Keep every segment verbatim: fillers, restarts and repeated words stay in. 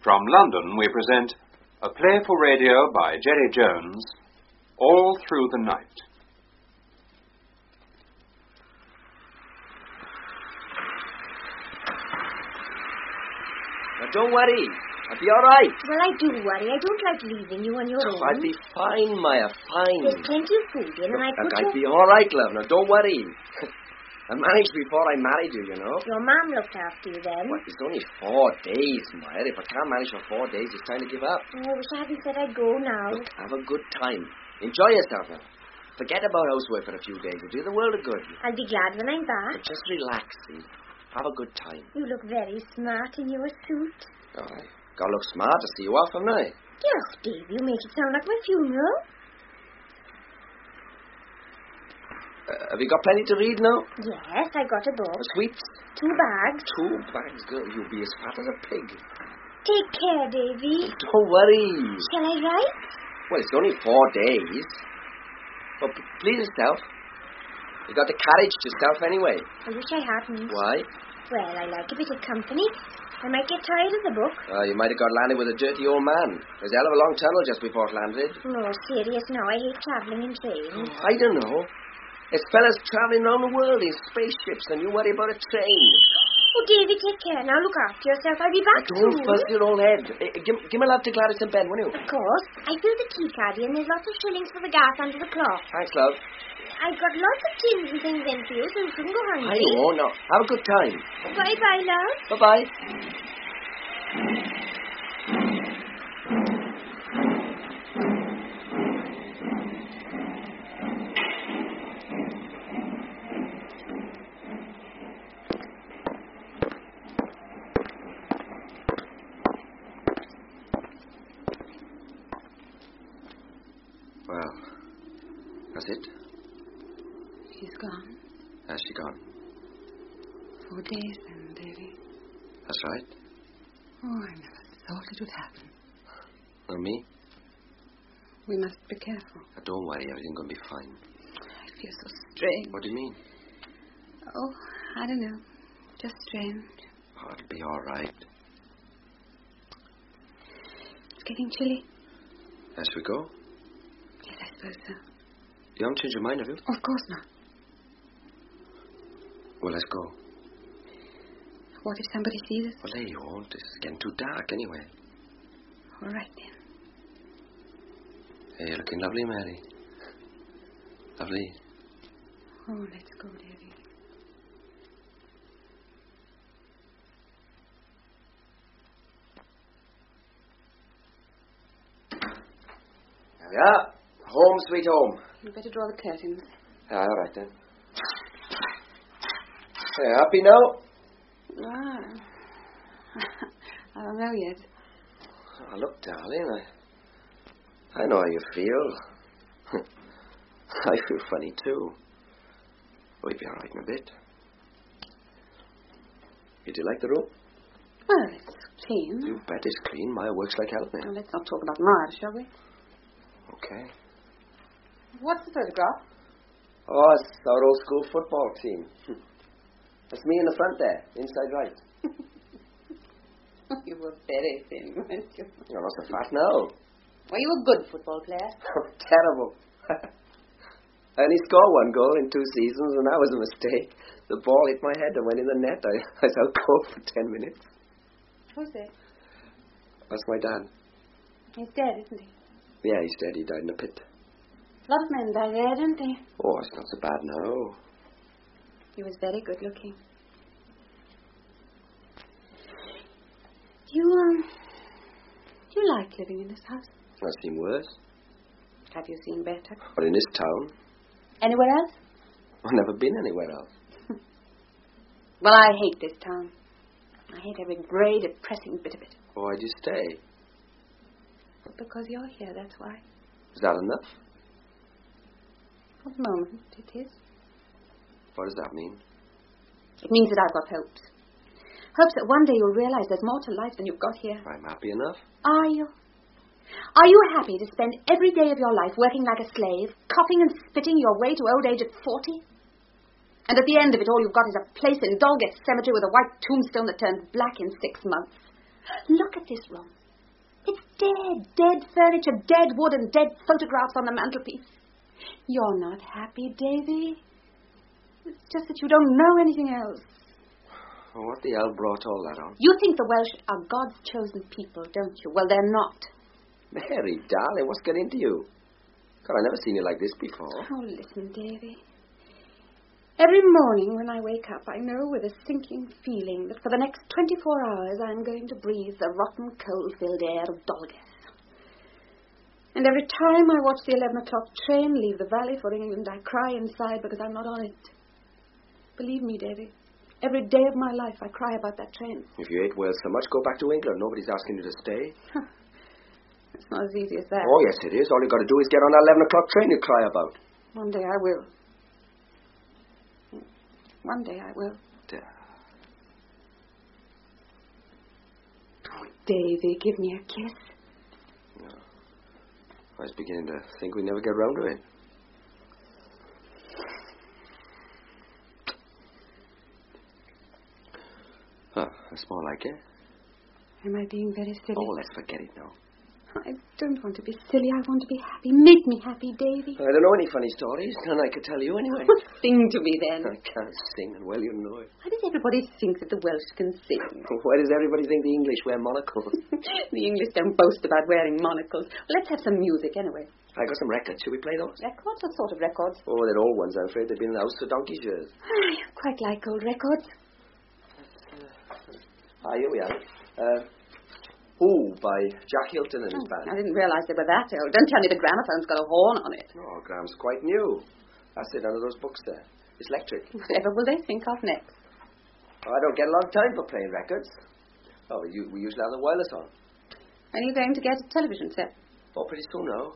From London we present a play for radio by Jerry Jones, All Through the Night. Now don't worry. I'll be all right. Well, I do worry. I don't like leaving you on your Oh, own. I'll be fine, Maya, fine. There's plenty of food in, and I Look, put I'll your... be all right, love. Now don't worry. I managed before I married you, you know. Your mum looked after you then. What, it's only four days, Maya. If I can't manage for four days, it's time to give up. Oh, I wish I hadn't said I'd go now. Look, have a good time. Enjoy yourself now. Forget about housework for a few days. It'll do the world of good. I'll be glad when I'm back. But just relax, see. Have a good time. You look very smart in your suit. All right. Gotta look smart to see you off, haven't I? Yes, Dave, you make it sound like my funeral. Uh, have you got plenty to read now? Yes, I got a book. Sweets? Two bags. Two bags, girl. You'll be as fat as a pig. Take care, Davy. Don't worry. Shall I write? Well, it's only four days. Oh, p- please yourself. You got the carriage to yourself anyway. I wish I hadn't. Why? Well, I like a bit of company. I might get tired of the book. Uh, you might have got landed with a dirty old man. There's a hell of a long tunnel just before it landed. No, serious now. I hate travelling in trains. Oh, I don't know. There's fellas travelling around the world in spaceships, and you worry about a train. Oh, Davy, take care now. Look after yourself. I'll be back Don't soon. fuzz your old head. Uh, give, give me a love to Gladys in bed, will you? Of course. I filled the tea caddy, and there's lots of shillings for the gas under the cloth. Thanks, love. I've got lots of tins and things in for you, so you shouldn't go hungry. I won't. No. Have a good time. Bye-bye, love. Bye-bye. Well, that's it. She's gone. Has she gone? Four days then, Davy. That's right. Oh, I never thought it would happen. Or me? We must be careful. Now, don't worry, everything's going to be fine. I feel so strange. What do you mean? Oh, I don't know. Just strange. Oh, it'll be all right. It's getting chilly. As we go? Yes, I suppose so. You haven't changed your mind, have you? Of course not. Well, let's go. What if somebody sees us? Well, they won't. It's getting too dark anyway. All right, then. Hey, you're looking lovely, Mary. Lovely. Oh, let's go, Davy. There we are. Home, sweet home. You better draw the curtains. Ah, all right, then. Hey, happy now? Ah. I don't know yet. Oh, look, darling, I, I know how you feel. I feel funny, too. We'll be all right in a bit. You do like the room? Well, it's clean. You bet it's clean. Maya works like hell, man. Well, let's not talk about Mara, shall we? Okay. What's the photograph? Oh, it's our old school football team. That's me in the front there, inside right. You were very thin, weren't you? You're not so fat now. Were you a good football player? Terrible. I only scored one goal in two seasons, and that was a mistake. The ball hit my head and went in the net. I, I was out cold for ten minutes. Who's it? That's my dad. He's dead, isn't he? Yeah, he's dead. He died in a pit. A lot of men die there, don't they? Oh, it's not so bad now. He was very good looking. You, um... you like living in this house? I've seen worse. Have you seen better? But in this town, Anywhere else? I've never been anywhere else. Well, I hate this town. I hate every grey, depressing bit of it. Oh, why'd you stay? But because you're here, that's why. Is that enough? At the moment, it is. What does that mean? It means that I've got hopes. Hopes that one day you'll realize there's more to life than you've got here. I'm happy enough. Are you? Are you happy to spend every day of your life working like a slave, coughing and spitting your way to old age at forty? And at the end of it all, you've got is a place in Dalgate Cemetery with a white tombstone that turns black in six months. Look at this room. It's dead. Dead furniture, dead wood, and dead photographs on the mantelpiece. You're not happy, Davy. It's just that you don't know anything else. Well, what the hell brought all that on? You think the Welsh are God's chosen people, don't you? Well, they're not. Mary, darling, what's getting into you? God, I've never seen you like this before. Oh, listen, Davy. Every morning when I wake up, I know with a sinking feeling that for the next twenty-four hours I'm going to breathe the rotten, coal-filled air of Dolgeth. And every time I watch the eleven o'clock train leave the valley for England, I cry inside because I'm not on it. Believe me, Davy, every day of my life I cry about that train. If you hate Wales so much, go back to England. Nobody's asking you to stay. It's not as easy as that. Oh, yes, it is. All you've got to do is get on that eleven o'clock train you cry about. One day I will. One day I will. Dear. Oh, Davy, give me a kiss. No. I was beginning to think we'd never get round to it. Oh, that's more like it. Am I being very silly? Oh, let's forget it now. I don't want to be silly. I want to be happy. Make me happy, Davy. I don't know any funny stories, and I could tell you anyway. Sing to me, then. I can't sing, and well, you know it. Why does everybody think that the Welsh can sing? Why does everybody think the English wear monocles? The English don't boast about wearing monocles. Well, let's have some music, anyway. I got some records. Should we play those? Records? What sort of records? Oh, they're old ones. I'm afraid they've been in the house for donkey's years. I quite like old records. Ah, here we are. Uh... Ooh, by Jack Hilton and his Oh, band. I didn't realise they were that old. Don't tell me the gramophone's got a horn on it. Oh, Graham's quite new. That's it, under those books there. It's electric. Whatever will they think of next? Oh, I don't get a long time for playing records. Oh, we, we usually have the wireless on. When are you going to get a television set? Oh, pretty soon now.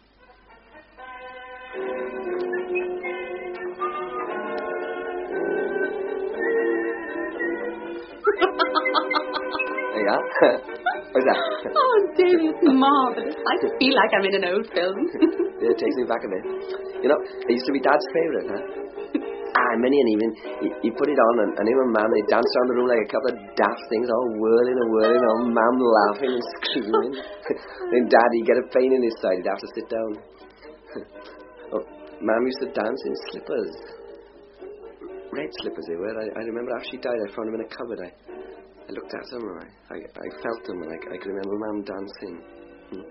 There you are. What's that? Oh, Davy, it's marvellous. I feel like I'm in an old film. Yeah, it takes me back a bit. You know, it used to be Dad's favourite, huh? Ah, many an evening, he, he put it on, and, and him and Mam, they danced around the room like a couple of daft things, all whirling and whirling, all Mam laughing and screaming. Then Dad, he'd get a pain in his side, he'd have to sit down. Oh, Mam used to dance in slippers. Red slippers they were. I, I remember after she died, I found them in a cupboard. I, I looked at them, and I, I, I felt them, and I, I could remember Mam dancing. Hmm.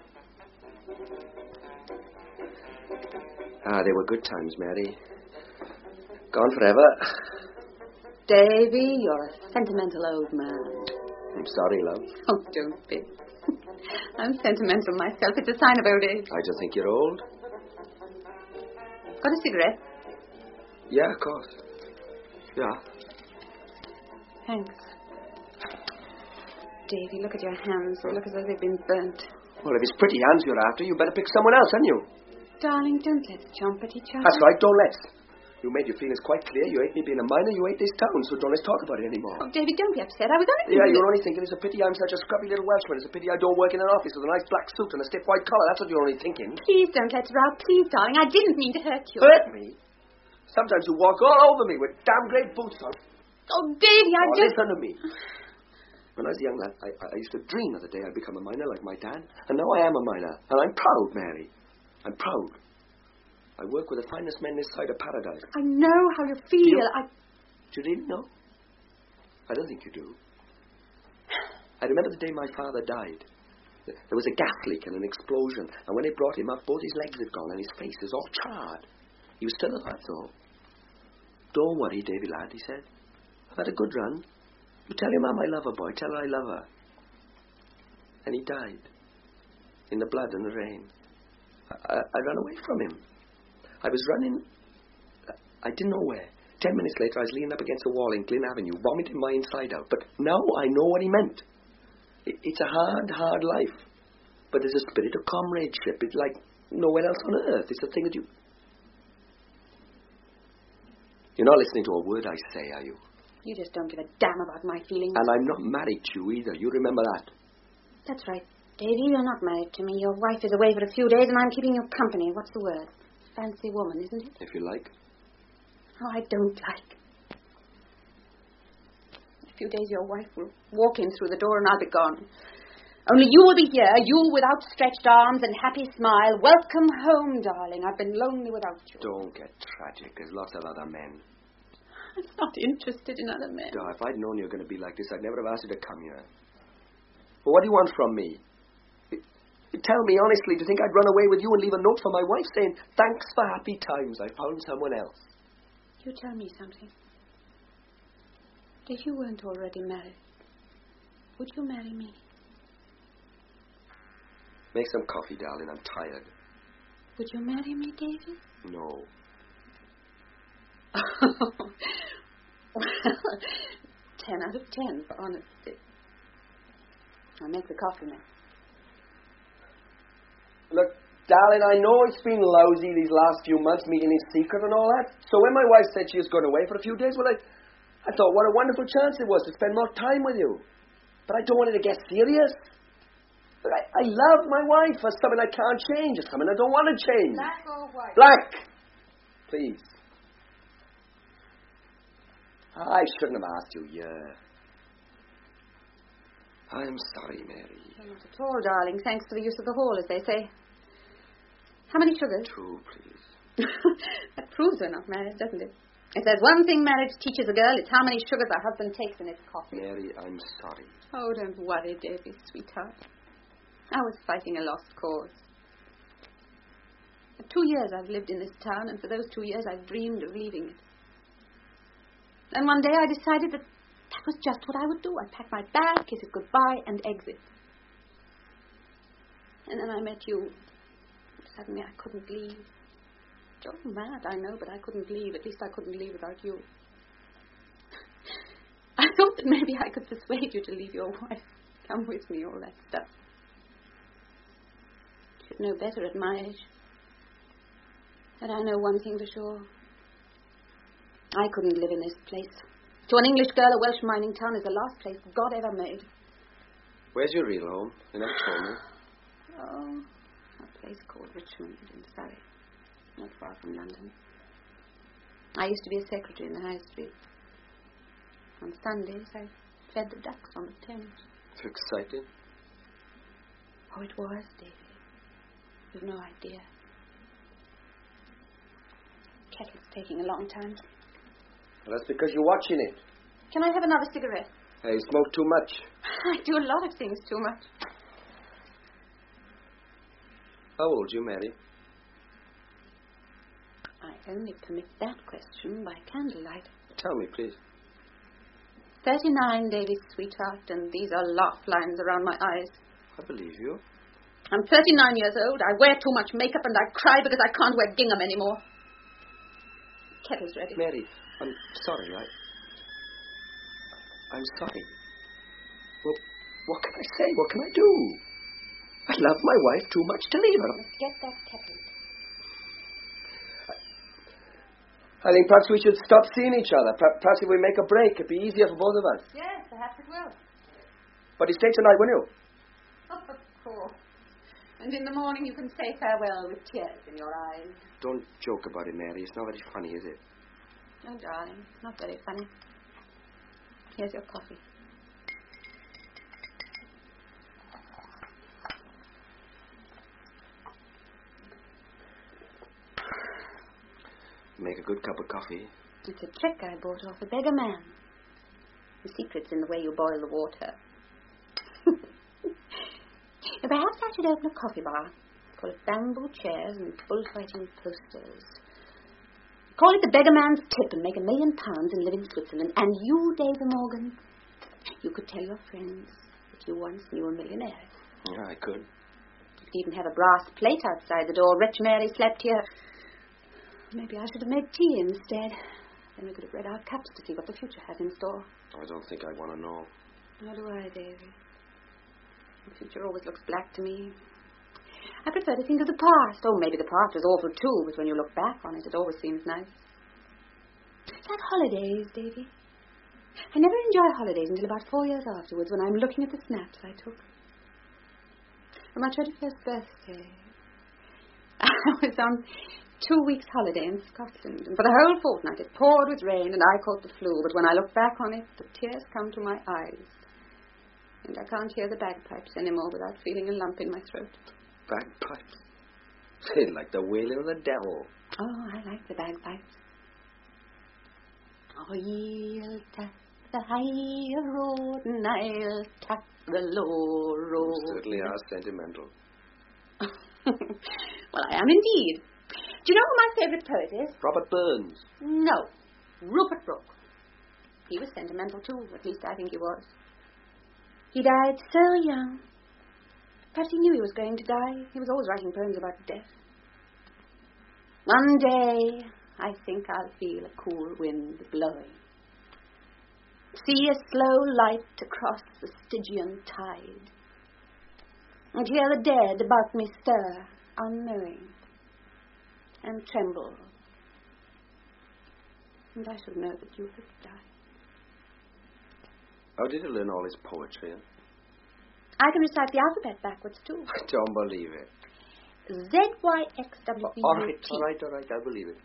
Ah, they were good times, Mary. Gone forever. Davy, you're a sentimental old man. I'm sorry, love. Oh, don't be. I'm sentimental myself. It's a sign of old age. I just think you're old. Got a cigarette? Yeah, of course. Yeah. Thanks. Davy, look at your hands. They look as though they've been burnt. Well, if it's pretty hands you're after, you better pick someone else, haven't you? Darling, don't let's jump at each other. That's right, don't let's. You made your feelings quite clear. You hate me being a minor, you hate this town, so don't let's talk about it anymore. Oh, Davy, don't be upset. I was only... Yeah, you're only thinking it's a pity I'm such a scruffy little Welshman. It's a pity I don't work in an office with a nice black suit and a stiff white collar. That's what you're only thinking. Please don't let's row. Please, darling. I didn't mean to hurt you. Hurt me? Sometimes you walk all over me with damn great boots on. Oh, Davy, I oh, just... listen to me. When I was a young lad, I, I used to dream of the day I'd become a miner like my dad. And now I am a miner. And I'm proud, Mary. I'm proud. I work with the finest men this side of paradise. I know how you feel. Do you, I... do you really know? I don't think you do. I remember the day my father died. There was a gas leak and an explosion. And when they brought him up, both his legs had gone and his face was all charred. He was still alive, though. Don't worry, Davy lad, he said. I've had a good run. You tell your mum I love her, boy. Tell her I love her. And he died. In the blood and the rain. I, I, I ran away from him. I was running... I didn't know where. Ten minutes later, I was leaning up against a wall in Glyn Avenue, vomiting my inside out. But now I know what he meant. It, it's a hard, hard life. But there's a spirit of comradeship. It's like nowhere else on earth. It's a thing that you... You're not listening to a word I say, are you? You just don't give a damn about my feelings. And I'm not married to you either. You remember that. That's right. Davy, you're not married to me. Your wife is away for a few days and I'm keeping you company. What's the word? Fancy woman, isn't it? If you like. Oh, I don't like. If few days your wife will walk in through the door and I'll be gone. Only you will be here, you with outstretched arms and happy smile. Welcome home, darling. I've been lonely without you. Don't get tragic. There's lots of other men. I'm not interested in other men. Oh, if I'd known you were going to be like this, I'd never have asked you to come here. But what do you want from me? Tell me honestly, do you think I'd run away with you and leave a note for my wife saying, thanks for happy times, I found someone else? You tell me something. If you weren't already married, would you marry me? Make some coffee, darling. I'm tired. Would you marry me, David? No. Well, ten out of ten for honesty. I'll make the coffee now. Look, darling, I know it's been lousy these last few months, meeting in secret and all that. So when my wife said she was going away for a few days, well, I, I thought what a wonderful chance it was to spend more time with you. But I don't want it to get serious. But I, I love my wife. It's something I can't change. It's something I don't want to change. Black or white? Black! Please. I shouldn't have asked you, yeah. I'm sorry, Mary. Not at all, darling. Thanks for the use of the hall, as they say. How many sugars? Two, please. That proves we're not married, doesn't it? If there's one thing marriage teaches a girl, it's how many sugars her husband takes in his coffee. Mary, I'm sorry. Oh, don't worry, Davy, sweetheart. I was fighting a lost cause. For two years I've lived in this town, and for those two years I've dreamed of leaving it. And one day I decided that that was just what I would do. I'd pack my bag, kiss it goodbye, and exit. And then I met you. Suddenly I couldn't leave. Oh, mad, I know, but I couldn't leave. At least I couldn't leave without you. I thought that maybe I could persuade you to leave your wife. Come with me, all that stuff. You should know better at my age. But I know one thing for sure. I couldn't live in this place. To an English girl, a Welsh mining town is the last place God ever made. Where's your real home? You never told me. Oh, a place called Richmond in Surrey, not far from London. I used to be a secretary in the High Street. On Sundays, I fed the ducks on the Thames. Exciting? Oh, it was, David. You've no idea. Kettle's taking a long time. Well, that's because you're watching it. Can I have another cigarette? Hey, you smoke too much. I do a lot of things too much. How old are you, Mary? I only permit that question by candlelight. Tell me, please. Thirty-nine, Davy, sweetheart, and these are laugh lines around my eyes. I believe you. I'm thirty-nine years old. I wear too much makeup and I cry because I can't wear gingham anymore. Kettle's ready. Mary, I'm sorry. I... I'm sorry. Well, what can I say? What can I do? I love my wife too much to leave her. Let's get that kettle. I think perhaps we should stop seeing each other. Perhaps if we make a break, it'd be easier for both of us. Yes, perhaps it will. But you stay tonight, will you? Oh, of course. And in the morning you can say farewell with tears in your eyes. Don't joke about it, Mary. It's not very funny, is it? No, darling. It's not very funny. Here's your coffee. Make a good cup of coffee. It's a trick I bought off a beggar man. The secret's in the way you boil the water. Perhaps I should open a coffee bar full of bamboo chairs and bullfighting posters. Call it the beggar man's tip and make a million pounds and live in Switzerland. And you, David Morgan, you could tell your friends that you once knew a millionaire. Yeah, I could. You could even have a brass plate outside the door. Rich Mary slept here. Maybe I should have made tea instead. Then we could have read our cups to see what the future has in store. I don't think I want to know. Nor do I, Davy. The future always looks black to me. I prefer to think of the past. Oh, maybe the past was awful too, but when you look back on it, it always seems nice. It's like holidays, Davy. I never enjoy holidays until about four years afterwards when I'm looking at the snaps I took. For my twenty-first birthday, I was on two weeks' holiday in Scotland, and for the whole fortnight it poured with rain, and I caught the flu, but when I look back on it, the tears come to my eyes, and I can't hear the bagpipes anymore without feeling a lump in my throat. Bagpipes? They're like the wailing of the devil. Oh, I like the bagpipes. Oh, ye'll tap the high road, and I'll tap the low road. You certainly are sentimental. Well, I am indeed. Do you know who my favourite poet is? Robert Burns. No, Rupert Brooke. He was sentimental too, at least I think he was. He died so young. Perhaps he knew he was going to die. He was always writing poems about death. One day, I think I'll feel a cool wind blowing. See a slow light across the Stygian tide. And hear the dead about me stir, unknowing, and tremble. And I shall know that you have died. How did you learn all his poetry? Huh? I can recite the alphabet backwards, too. I don't believe it. Z Y X W E U T. All right, all right, all right, I believe it.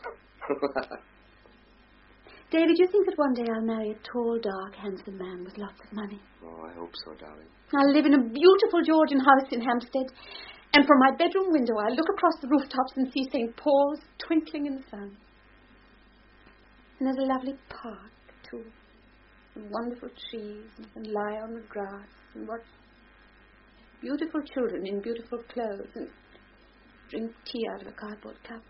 David, you think that one day I'll marry a tall, dark, handsome man with lots of money? Oh, I hope so, darling. I'll live in a beautiful Georgian house in Hampstead, and from my bedroom window I'll look across the rooftops and see Saint Paul's twinkling in the sun. And there's a lovely park, too, and wonderful trees, and you can lie on the grass and watch beautiful children in beautiful clothes and drink tea out of a cardboard cup.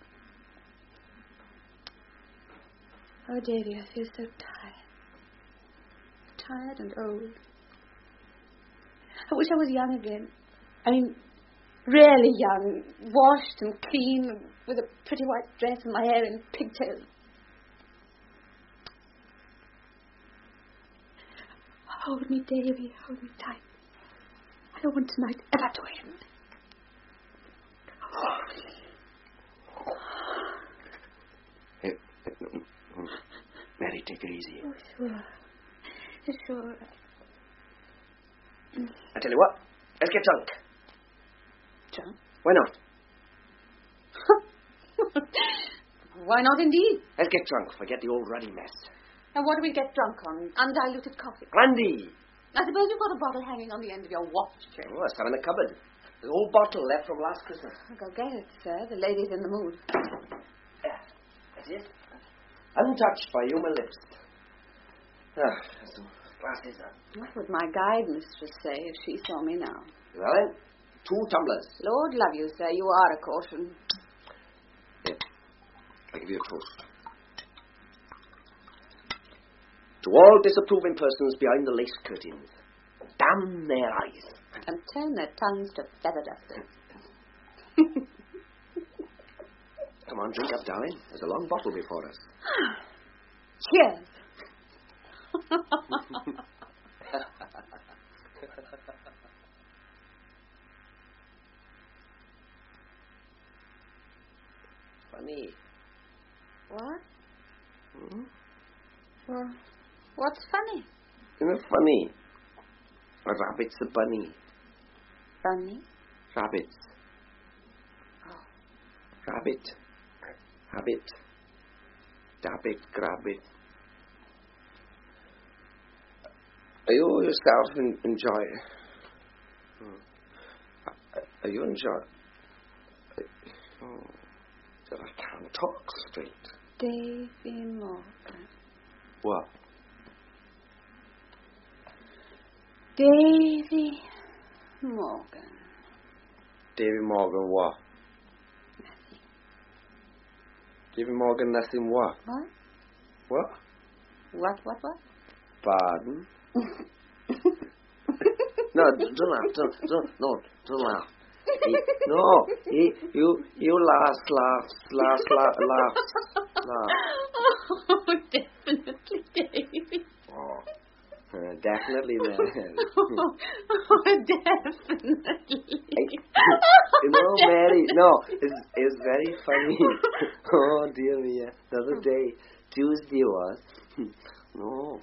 Oh, Davy, I feel so tired. Tired and old. I wish I was young again. I mean, really young, washed and clean, with a pretty white dress and my hair in pigtails. Hold me, Davy, hold me tight. I don't want tonight ever to end. Hey, Mary, take it easy. Oh, sure. Sure. I tell you what, let's get drunk. Drunk? Why not? Why not, indeed? Let's get drunk, forget the old ruddy mess. And what do we get drunk on? Undiluted coffee? Brandy. I suppose you've got a bottle hanging on the end of your watch chain. Oh, it's in the cupboard. The old bottle left from last Christmas. Go get it, sir. The lady's in the mood. Yeah, that's it. Untouched by human lips. Ah, there's some glasses now. What would my guide mistress say if she saw me now? Well then, two tumblers. Lord love you, sir. You are a caution. Here, I'll give you a toast. To all disapproving persons behind the lace curtains, damn their eyes. And turn their tongues to feather dusters. Come on, drink up, darling. There's a long bottle before us. Cheers. Funny. What? Hmm? Well, what's funny? Isn't it funny? A rabbit's a bunny. Funny? Rabbits. Oh. Rabbit. Habit. Dab it, grab it. Are you yourself in, enjoy? Hmm. Are you enjoy? Oh, I can't talk straight. Davy Morgan. What? Davy Morgan. Davy Morgan what? Nothing. Davy Morgan nothing what? What? What? What, what, what? Pardon? No, don't laugh. Don't, don't, no, don't laugh. He, no, he, you, you laugh, laugh, laugh, laugh, laugh, laugh. Oh, definitely, Davy. Oh, uh, definitely, man. Oh, oh, definitely. No, Mary, no, it's, it's very funny. Oh, dear me, the other day, Tuesday was. No.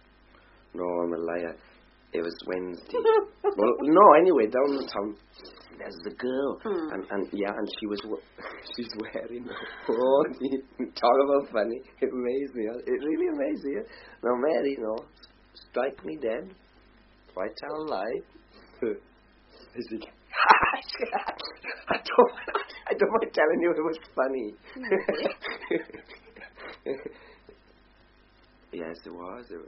No, I'm a liar. It was Wednesday. Well, no, anyway, down the town, there's the girl. Hmm. And, and, yeah, and she was, she's wearing, oh, talk about funny. It amazed me. It really amazed me. Now, Mary, you know, strike me dead. If I tell a lie. Is it? I don't, I don't mind telling you it was funny. Yes, it was. It was.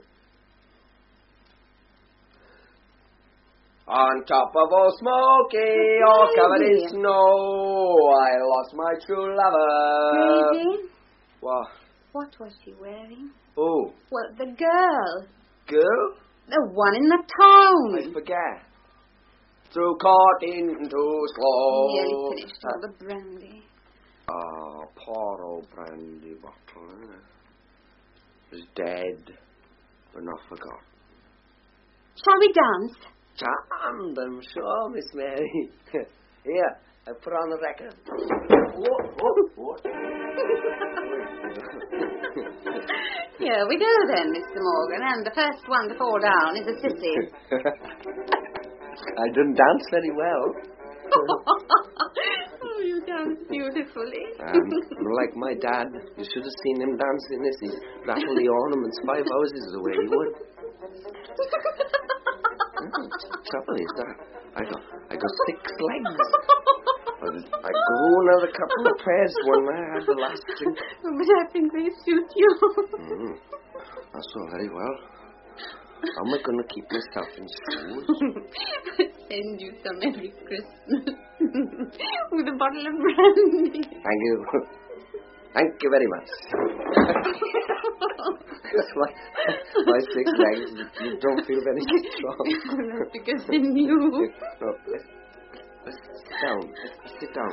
On top of old Smoky, all covered in snow, I lost my true lover. Daisy? What? What was she wearing? Oh. Well, the girl. Girl? The one in the town. I forget. Through caught into slow. Nearly finished all the brandy. Oh, poor old brandy bottle. Was dead, but not forgot. Shall we dance? Charmed, I'm sure, Miss Mary. Here, I put on the record. Whoa, whoa, whoa. Here we go then, Mister Morgan, and the first one to fall down is a sissy. I didn't dance very well. Oh, you dance beautifully. Um, like my dad, you should have seen him dancing this. He'd rattle the ornaments five houses away. He would. Trouble is that I got I got six legs. I grew another couple of pairs when I had the last thing. Oh, but I think they suit you. Mm, that's all very well. How am I going to keep myself in shoes? Send you some every Christmas with a bottle of brandy. Thank you. Thank you very much. my, my six legs, you don't feel very strong. Oh, that's because I knew. No, let's, let's sit down. Let's sit down.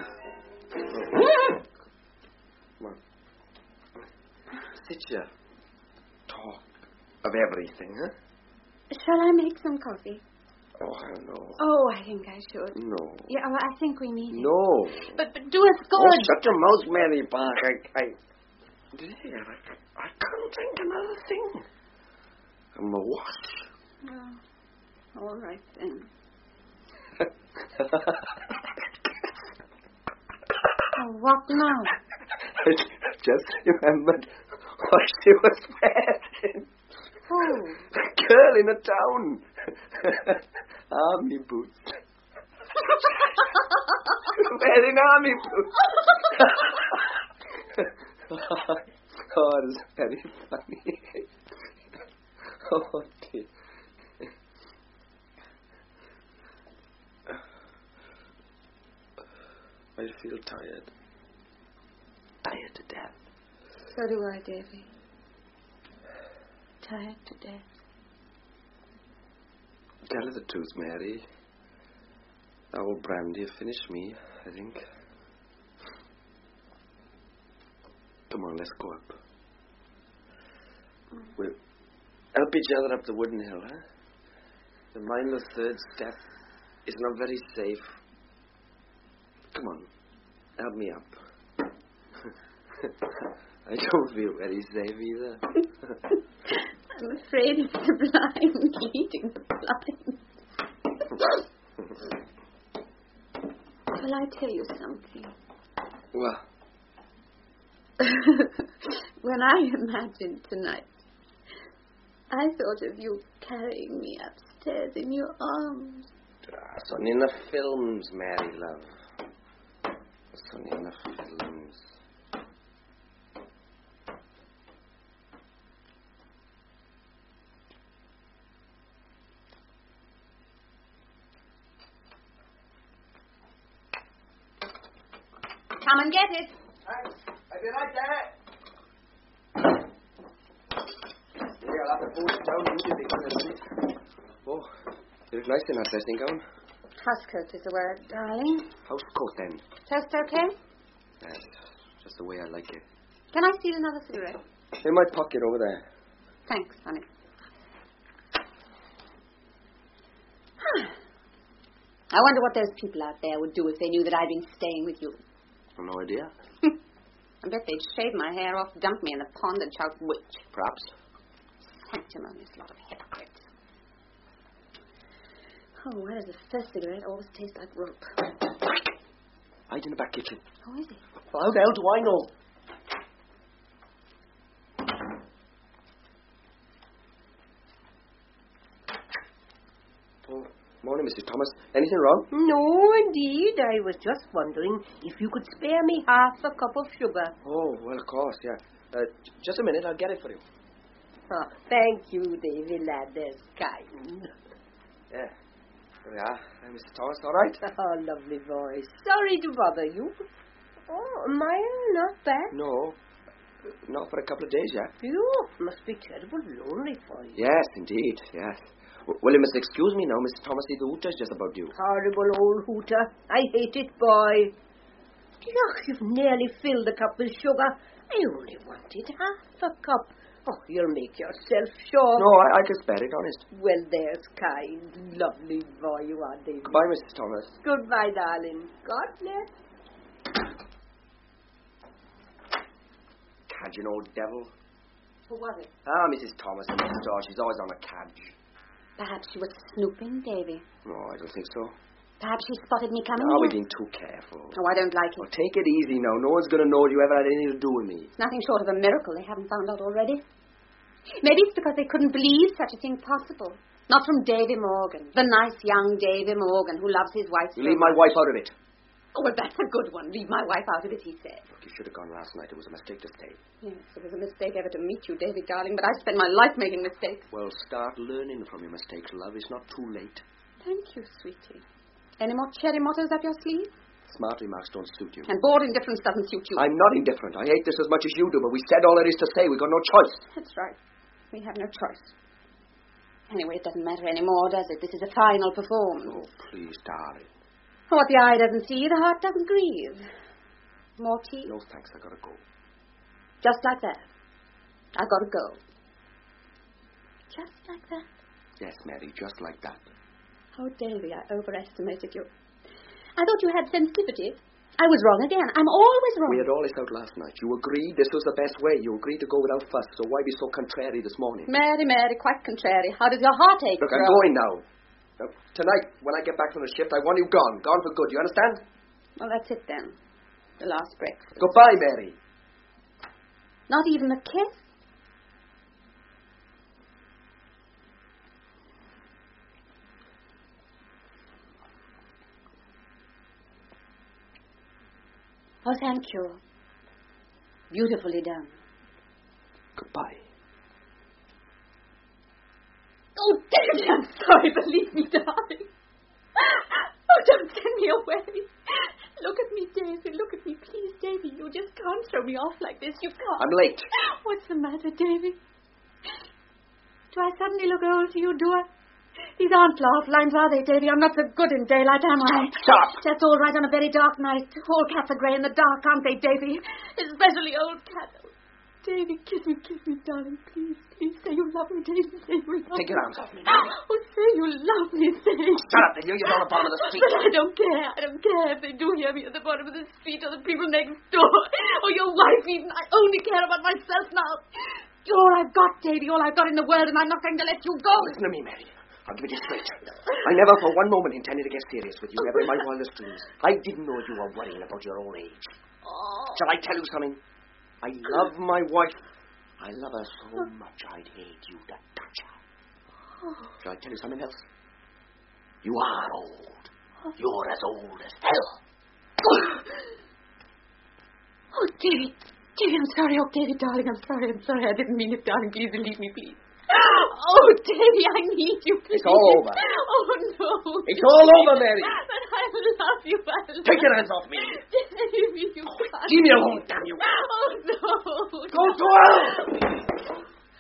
Come on. Sit here. Talk of everything, huh? Shall I make some coffee? Oh, hell no. Oh, I think I should. No. Yeah, well, I think we need it. No. But, but do us good. Oh, shut your mouth, Mary Park. I, I, dear, I, I can't think another thing. I'm a wash. Oh, all right, then. Oh, what now? I just remembered what she was wearing. Oh. A girl in a town. Army boots. Wearing army boots. Oh, it's very funny. Oh, dear. I feel tired. Tired to death. So do I, Davy. Tired to death. Tell her the truth, Mary. That old brandy have finished me, I think. Come on, let's go up. We'll help each other up the wooden hill, huh? The mindless third step is not very safe. Come on, help me up. I don't feel very safe either. I'm afraid it's the blind eating the blind. Shall I tell you something? What? When I imagined tonight, I thought of you carrying me upstairs in your arms. It's only in the films, Mary, love. It's only in the films. Come and get it. Thanks. I'll be right there. Yeah, I'll have to pull it down immediately. Oh, you look nice in that dressing gown. Housecoat is the word, darling. House coat, then. Toast okay? That's just the way I like it. Can I steal another cigarette? In my pocket over there. Thanks, honey. I wonder what those people out there would do if they knew that I'd been staying with you. No idea. I bet they'd shave my hair off, dump me in the pond, and shout witch. Perhaps. Sanctimonious lot of hypocrites. Oh, why does the first cigarette always taste like rope? Hide in the back kitchen. Who is he? Well, how the hell do I know? Oh, morning, Missus Thomas. Anything wrong? No, indeed. I was just wondering if you could spare me half a cup of sugar. Oh, well, of course, yeah. Uh, j- just a minute, I'll get it for you. Oh, thank you, Davy, lad. That's kind. Yeah. There we are. Hi, Missus Thomas, all right? Oh, lovely voice. Sorry to bother you. Oh, am I not bad? No. Not for a couple of days yet. You must be terrible lonely for you. Yes, indeed, yes. W- well, you must excuse me now, Missus Thomas. The hooter's just about due. Horrible old hooter. I hate it, boy. Look, you've nearly filled the cup with sugar. I only wanted half a cup. Oh, you'll make yourself sure. No, I, I can spare it, honest. Well, there's kind. Lovely boy you are, David. Goodbye, Missus Thomas. Goodbye, darling. God bless. Cadging old devil. Who was it? Ah, Missus Thomas in the store. She's always on a cadge. Perhaps she was snooping, Davy. No, I don't think so. Perhaps she spotted me coming Oh, here. we're being too careful. Oh, I don't like it. Well, take it easy now. No one's going to know you ever had anything to do with me. It's nothing short of a miracle they haven't found out already. Maybe it's because they couldn't believe such a thing possible. Not from Davy Morgan, the nice young Davy Morgan who loves his wife so You leave my much. wife out of it. Oh, well, that's a good one. Leave my wife out of it, he said. Look, you should have gone last night. It was a mistake to stay. Yes, it was a mistake ever to meet you, Davy, darling, but I spend my life making mistakes. Well, start learning from your mistakes, love. It's not too late. Thank you, sweetie. Any more cherry mottos up your sleeve? Smart remarks don't suit you. And bored indifference doesn't suit you. I'm not indifferent. I hate this as much as you do, but we said all there is to say. We've got no choice. That's right. We have no choice. Anyway, it doesn't matter anymore, does it? This is a final performance. Oh, please, darling. What the eye doesn't see, the heart doesn't grieve. More tea? No, thanks. I gotta go. Just like that. I've got to go. Just like that. Yes, Mary, just like that. Oh, Davy, I overestimated you. I thought you had sensitivity. I was wrong again. I'm always wrong. We had all this out last night. You agreed this was the best way. You agreed to go without fuss, so why be so contrary this morning? Mary, Mary, quite contrary. How does your heart ache? Look, I'm girl? going now. Now, tonight, when I get back from the shift, I want you gone. Gone for good. You understand? Well, that's it then. The last breakfast. Goodbye, Mary. Not even a kiss? Oh, thank you. Beautifully done. Goodbye. Oh, Davy, I'm sorry. Believe me, darling. Oh, don't send me away. Look at me, Davy. Look at me, please, Davy. You just can't throw me off like this. You can't. I'm late. What's the matter, Davy? Do I suddenly look old to you, do I? These aren't laugh lines, are they, Davy? I'm not so good in daylight, am I? Stop! That's all right on a very dark night. All cats are grey in the dark, aren't they, Davy? Especially old cats. Davy, kiss me, kiss me, darling, please, please. Say you love me, Davy. Say you love Take me. your arms off me. Oh, say you love me, say. Shut up, they hear you down the bottom of the street. But I don't care. I don't care if they do hear me at the bottom of the street or the people next door. Or your wife even. I only care about myself now. You're all I've got, Davy, all I've got in the world, and I'm not going to let you go. Listen to me, Mary. I'll give it to you straight. I never for one moment intended to get serious with you, never in my wildest dreams. I didn't know you were worrying about your old age. Oh. Shall I tell you something? I love my wife. I love her so much I'd hate you to touch her. Shall I tell you something else? You are old. You're as old as hell. Oh, Davy. Davy, I'm sorry. Oh, Davy, darling, I'm sorry. I'm sorry. I didn't mean it, darling. Please believe me, please. Oh, Davy, I need you, please. It's all over. Oh, no. It's all over, Mary. But I love you. I love Take your hands off me. Davy, you can't. Leave me alone, damn you. Oh, no. Go to hell.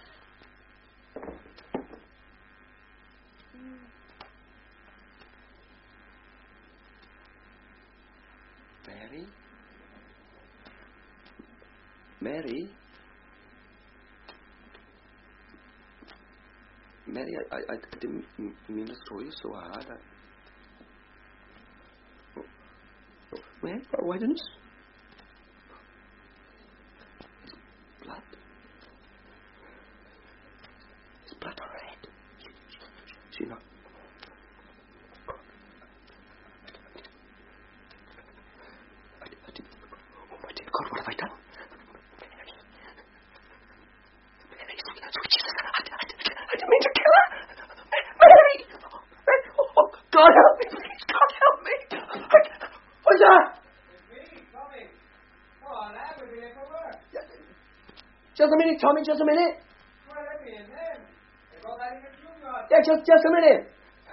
Mary? Mary? Mary, I, I, I didn't m- mean to throw you so hard. I... Oh. Oh. Mary, why didn't you... It's blood. It's blood on her head. She, she, she not... a minute, Tommy, just a minute. Well, let me in then. They got that in the tube yard. Yeah, just, just a minute.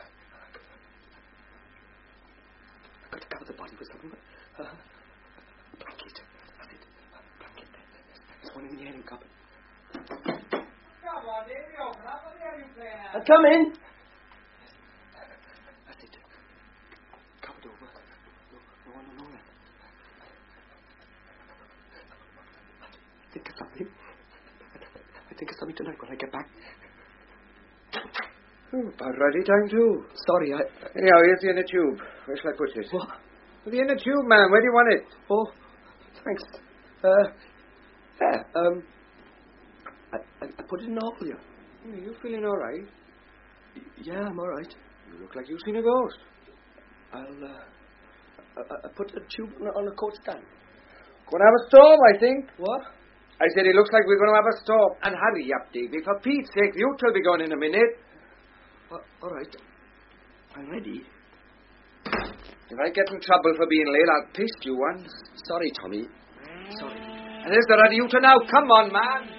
I've got to cover the body with something. Uh, blanket. That's it. Blanket. There's one in the airing cupboard. Come on, Davy, open up. What the hell are you playing at? I'll come in. That's it. Covered over. No, no, no, no. I think of something. I think of something tonight when I get back. Oh, about ready time too. Sorry, I... Anyhow, here's the inner tube. Where shall I put it? What? The inner tube, man. Where do you want it? Oh, thanks. Uh, there. Um, I, I, I put it in the hole, yeah. Are you feeling all right? Yeah, I'm all right. You look like you've seen a ghost. I'll, uh... I, I put the tube on, on a coat stand. Gonna have a storm, I think. What? I said it looks like we're going to have a storm. And hurry up, Davy. For Pete's sake, the ute will be gone in a minute. Uh, all right. I'm ready. If I get in trouble for being late, I'll piss you once. Sorry, Tommy. Sorry. And there's the ruddy ute now. Come on, man.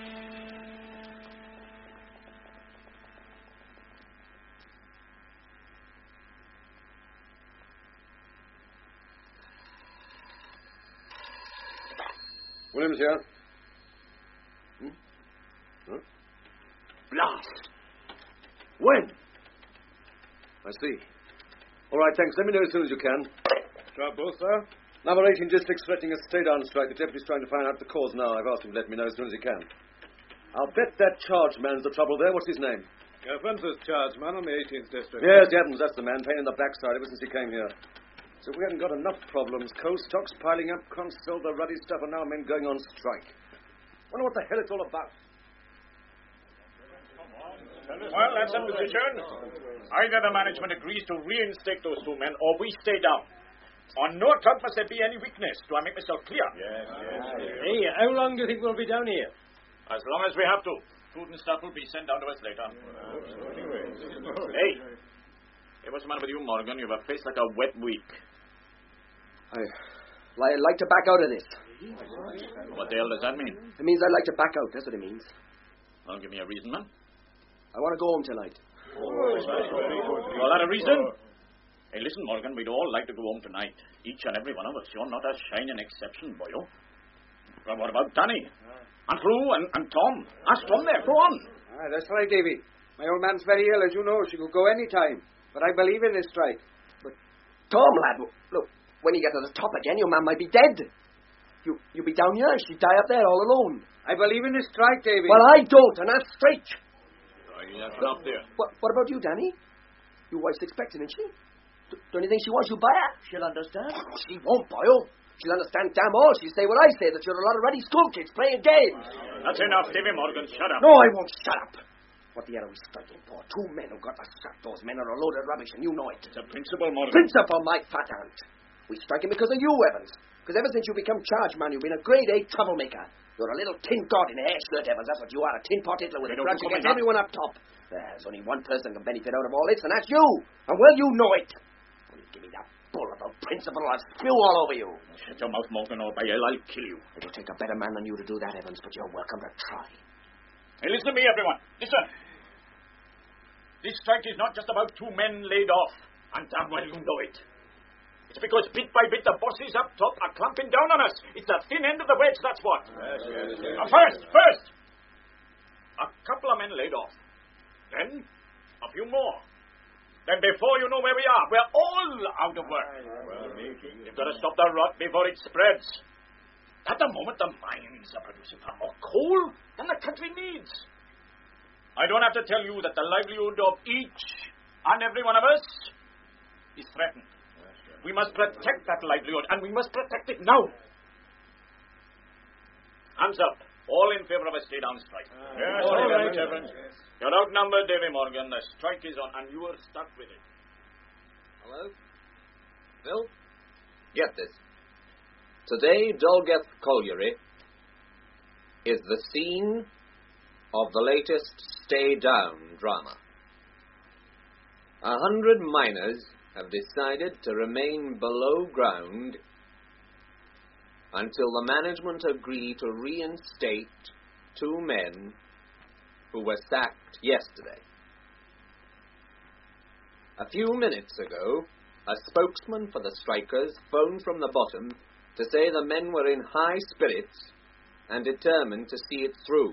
Williams here. Hmm? Huh? Blast! When? I see. All right, thanks. Let me know as soon as you can. Trouble, sir? Number eighteen district's threatening a stay-down strike. The deputy's trying to find out the cause now. I've asked him to let me know as soon as he can. I'll bet that charge man's the trouble there. What's his name? Evans is charge man on the eighteenth district. Yes, Evans, that's the man. Pain in the backside ever since he came here. So we haven't got enough problems. Coal stocks piling up, console, the ruddy stuff, and now men going on strike. Wonder what the hell it's all about. Well, that's a position. Either the management agrees to reinstate those two men, or we stay down. On no account must there be any weakness. Do I make myself clear? Yes, yes. Hey, how long do you think we'll be down here? As long as we have to. Food and stuff will be sent down to us later. Hey. Hey, what's the matter with you, Morgan? You have a face like a wet week. I, I'd like to back out of this. What the hell does that mean? It means I'd like to back out. That's what it means. Well, give me a reason, man. I want to go home tonight. Well, that a reason? Hey, listen, Morgan, we'd all like to go home tonight. Each and every one of us. You're not a shining exception, boyo. Well, what about Danny? And Lou and, and Tom? Ask Tom there. Go on. Ah, that's right, Davy. My old man's very ill, as you know. She could go any time. But I believe in this strike. But, Tom, lad, look, when you get to the top again, your man might be dead. You, you'll be down here. She'd die up there all alone. I believe in this strike, Davy. Well, I don't, and that's straight. Oh, you have enough there. What, what about you, Danny? Your wife's expecting, isn't she? D- don't you think she wants you by her? She'll understand. She won't, boyo. She'll understand damn all. She'll say what I say, that you're a lot of ruddy school kids playing games. That's enough, Davy Morgan. Shut up. No, I won't shut up. What the hell are we striking for? Two men who got to shut. Those men are a load of rubbish, and you know it. It's a principle, Morgan. Principle, my fat aunt. We strike him because of you, Evans. Because ever since you become charge man, you've been a grade A troublemaker. You're a little tin god in a hair shirt, Evans. That's what you are, a tin pot Hitler with a grudge against everyone up top. There's only one person can benefit out of all this, and that's you. And well, you know it. When you give me that bull about principle, I'll spew all over you. Shut your mouth, Morgan, or by hell, I'll kill you. It'll take a better man than you to do that, Evans, but you're welcome to try. Hey, listen to me, everyone. Listen. This strike is not just about two men laid off. And damn well you know it. It's because bit by bit the bosses up top are clamping down on us. It's the thin end of the wedge, that's what. Yes, yes, yes. Now first, first, a couple of men laid off. Then, a few more. Then before you know where we are, we're all out of work. You've got to stop the rot before it spreads. At the moment, the mines are producing far more coal than the country needs. I don't have to tell you that the livelihood of each and every one of us is threatened. We must protect that livelihood, and we must protect it now. Hands up. All in favor of a stay-down strike. Yes, all right, Evans. You're outnumbered, Davy Morgan. The strike is on, and you are stuck with it. Hello? Bill? Get this. Today, Dolgeth Colliery is the scene of the latest stay-down drama. A hundred miners have decided to remain below ground until the management agree to reinstate two men who were sacked yesterday. A few minutes ago, a spokesman for the strikers phoned from the bottom to say the men were in high spirits and determined to see it through.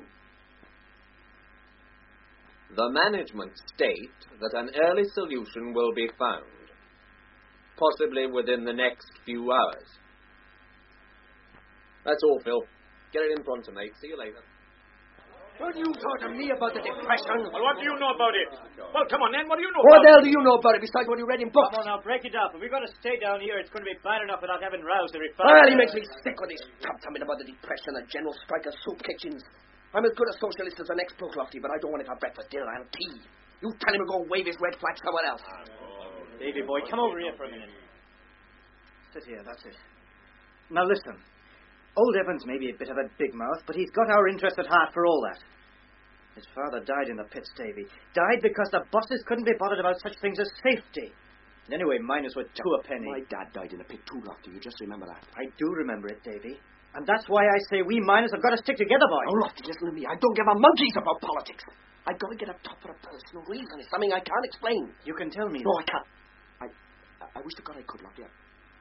The management state that an early solution will be found, possibly within the next few hours. That's all, Phil. Get it in pronto, mate. See you later. What do you talk to me about the depression? Well, what do you know about it? Well, come on, then. What do you know What the about hell do you know about it besides what you read in books? Come on now, break it up. If we've got to stay down here, it's going to be bad enough without having rows every five Well, he minutes. makes me sick with his crap coming about the depression and general strike of soup kitchens. I'm as good a socialist as the next Lofty, but I don't want it for breakfast, dinner, and tea. You tell him to go wave his red flag somewhere else. Davy boy, come over here for a minute. Sit here, that's it. Now listen. Old Evans may be a bit of a big mouth, but he's got our interest at heart for all that. His father died in the pits, Davy. Died because the bosses couldn't be bothered about such things as safety. And anyway, miners were two a penny. My dad died in a pit too, Lofty. You just remember that. I do remember it, Davy. And that's why I say we miners have got to stick together, boy. Oh, Lofty, listen to me. I don't give a monkeys about politics. I've got to get up top for a personal reason. It's something I can't explain. You can tell me. No, that. I can't. I, I wish to God I could, Lofty. I...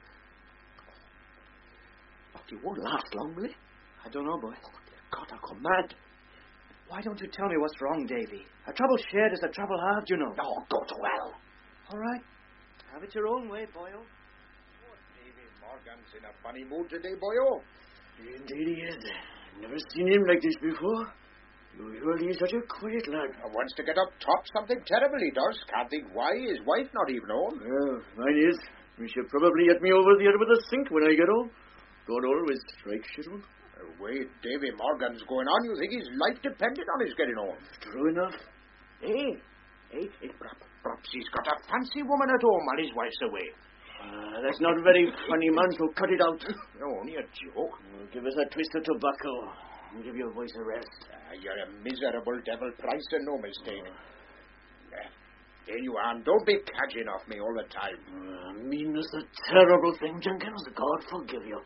Lofty, it won't last long, will it? I don't know, boy. Oh, dear God, I'll go mad. Why don't you tell me what's wrong, Davy? A trouble shared is a trouble halved, you know. Oh, go to hell. All right. Have it your own way, boyo. Oh, Davy Morgan's in a funny mood today, boyo. Indeed he is. Never seen him like this before. Usually he's such a quiet lad. He wants to get up top something terrible, he does. Can't think why. His wife not even home. Well, mine is. He should probably hit me over the head with a sink when I get home. God always strikes schedule. Uh, wait, Davy Morgan's going on. You think his life depended on his getting home? True enough. Hey, hey, hey, perhaps, perhaps he's got a fancy woman at home while his wife's away. Uh, that's not very funny, man, so cut it out. No, only a joke. Well, give us a twist of tobacco and give your voice a rest. Uh, you're a miserable devil, Price, and no mistake. Uh, there you are, and don't be cadging off me all the time. Uh, mean is a terrible thing, Jenkins. God forgive you.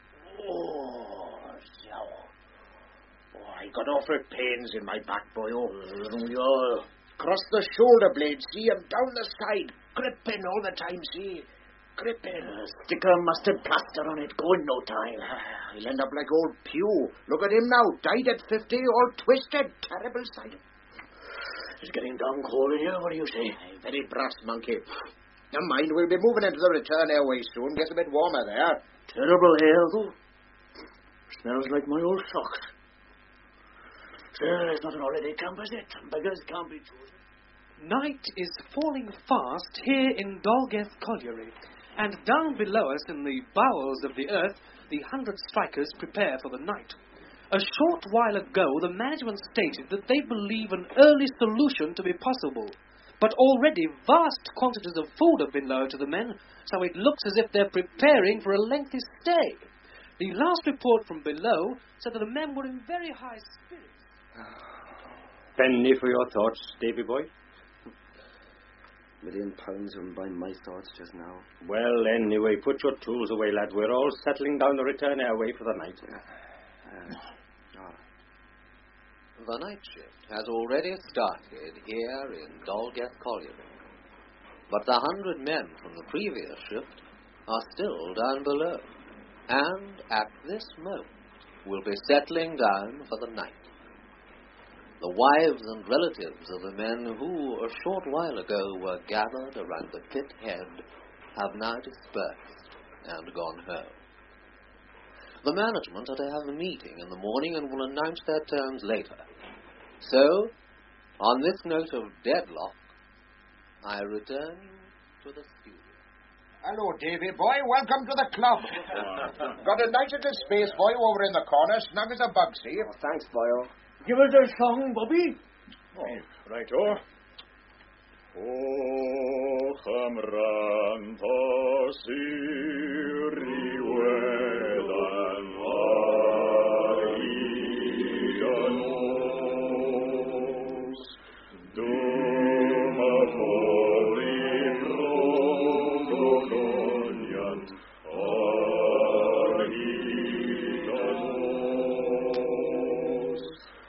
Oh, so. Oh, I got awful pains in my back, boy. Oh, yeah. Across the shoulder blade, see, and down the side. Gripping all the time, see. Gripping. Uh, stick a mustard plaster on it. Go in no time. Ah, he'll end up like old Pew. Look at him now. Died at fifty, all twisted. Terrible sight. It's getting down cold in here. What do you say? Very brass, monkey. Never mind, we'll be moving into the return airway soon. Gets a bit warmer there. Terrible air, though. Smells like my old socks. Sir, it's not an holiday camp, is it? Beggars can't be chosen. Night is falling fast here in Dolgeth Colliery, and down below us in the bowels of the earth, the hundred strikers prepare for the night. A short while ago, the management stated that they believe an early solution to be possible, but already vast quantities of food have been lowered to the men, so it looks as if they're preparing for a lengthy stay. The last report from below said that the men were in very high spirits. Penny for your thoughts, Davy boy. Million pounds wouldn't buy my thoughts just now. Well, anyway, put your tools away, lad. We're all settling down the return airway for the night. Uh, oh. The night shift has already started here in Dolgeth Colliery. But the hundred men from the previous shift are still down below, and at this moment will be settling down for the night. The wives and relatives of the men who, a short while ago, were gathered around the pit head have now dispersed and gone home. The management are to have a meeting in the morning and will announce their terms later. So, on this note of deadlock, I return to the studio. Hello, Davy boy. Welcome to the club. Got a nice little space for you over in the corner, snug as a bug, see? Oh, thanks, boyo. Give us a song, Bobby. Oh, right-o. O chamran posiri wedan arianos duma fori progoniant arianos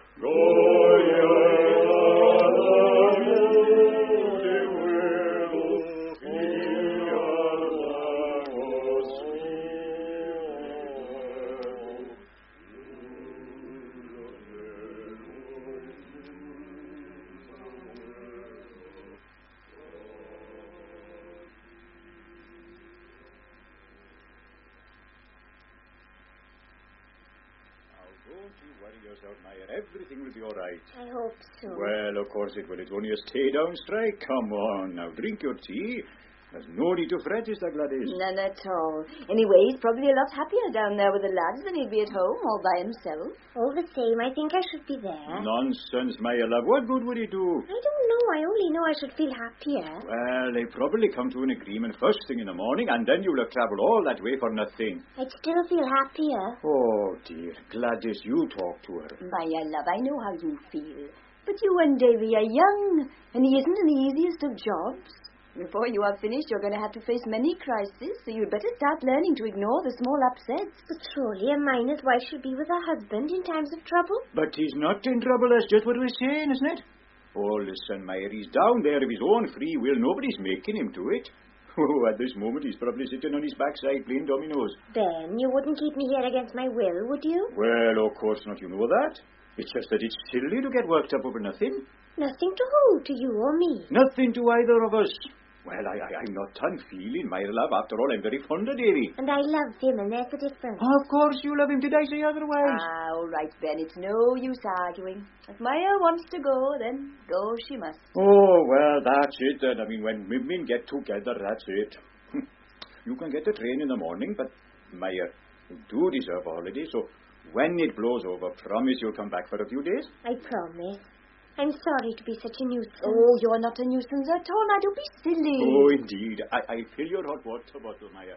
you worry yourself, Meyer. Everything will be all right. I hope so. Well, of course it will. It's only a stay-down strike. Come on, now, drink your tea. There's no need to fret, is there, Gladys? None at all. Anyway, he's probably a lot happier down there with the lads than he'd be at home all by himself. All the same, I think I should be there. Nonsense, Meyer, love. What good would he do? I don't know. I only know I should feel happier. Well, they probably come to an agreement first thing in the morning, and then you'll have travelled all that way for nothing. I'd still feel happier. Oh, dear. Gladys, you talk to her. Maya, love, I know how you feel. But you and Davy are young, and he isn't in the easiest of jobs. Before you are finished, you're going to have to face many crises, so you'd better start learning to ignore the small upsets. But surely a miner's wife should be with her husband in times of trouble. But he's not in trouble, that's just what we're saying, isn't it? Oh, listen, Meyer, he's down there of his own free will. Nobody's making him do it. Oh, at this moment, he's probably sitting on his backside playing dominoes. Ben, you wouldn't keep me here against my will, would you? Well, of course not, you know that. It's just that it's silly to get worked up over nothing. Nothing to who? To you or me? Nothing to either of us. Well, I, I, I'm not unfeeling, my love. After all, I'm very fond of Davy. And I love him, and there's the difference. Of course you love him. Did I say otherwise? Ah, all right, Ben. It's no use arguing. If Maya wants to go, then go she must. Oh, well, that's it then. I mean, when women get together, that's it. You can get the train in the morning, but, Maya, you do deserve a holiday, so when it blows over, promise you'll come back for a few days? I promise. I'm sorry to be such a nuisance. Oh, you're not a nuisance at all. Now, don't be silly. Oh, indeed. I, I fill your hot water bottle, Maya.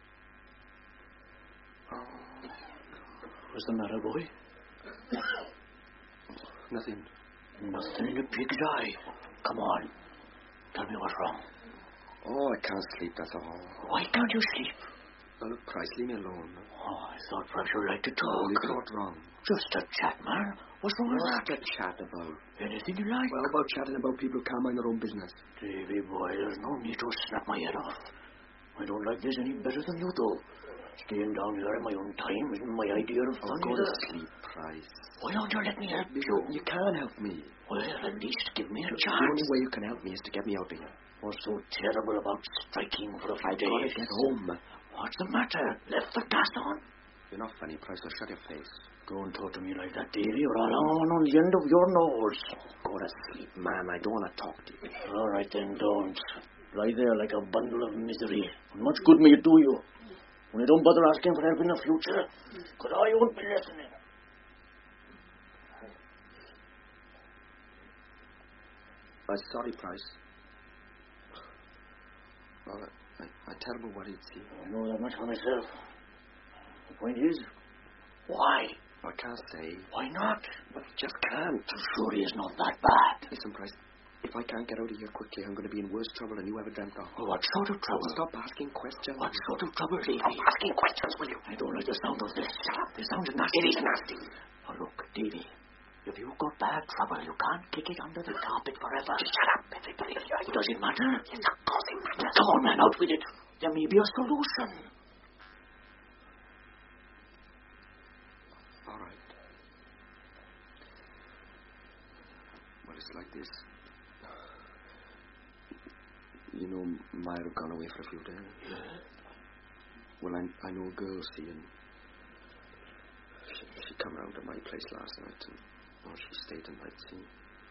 What's the matter, boy? Nothing. Nothing in a pig's eye. Come on. Tell me what's wrong. Oh, I can't sleep, that's all. Why can't you sleep? Now, look, Price, leave me alone. Oh, I thought perhaps you'd like to talk. Oh, you thought wrong. Just a chat, man. What's wrong with that? What's to chat about? Anything you like. Well, about chatting about people who can't mind their own business. Davy, boy, there's no need to snap my head off. I don't like this any better than you do. Staying down here in my own time isn't my idea of fun. Oh, go to sleep, Price. Why don't you let me help you? You can't help me. Well, at least give me a The chance. only way you can help me is to get me out of here. What's so terrible about striking for a few I've days? got to get home. What's the matter? Left the gas on? You're not funny, Price, so shut your face. Don't talk to me like that, Davy, or I'll on on the end of your nose. Go to sleep, man. I don't want to talk to you. All right, then, don't. Lie there like a bundle of misery. Much good may it do you. Only don't bother asking for help in the future, because I won't be listening. I'm sorry, Price. Well, I, I, I'm terrible worried, see. I know that much for myself. The point is, why? I can't say. Why not? But I just can't. Surely it's not that bad. Listen, Price, if I can't get out of here quickly, I'm going to be in worse trouble than you ever dreamt of. Oh, what sort of trouble? Stop asking questions. What sort of trouble, Davy? Stop asking questions, will you? I don't like the sound of this. Shut up. This sounds nasty. It is nasty. Oh, look, Davy, if you've got bad trouble, you can't kick it under the carpet forever. Shut up, everybody. Does it matter? Yes, of course it matters. Come on, man, out with it. There may be a solution. All right. Well, it's like this. You know, Maya had gone away for a few days. Yeah. Well, I, I know a girl, see, and she, she come round to my place last night, and well, she stayed the night, see.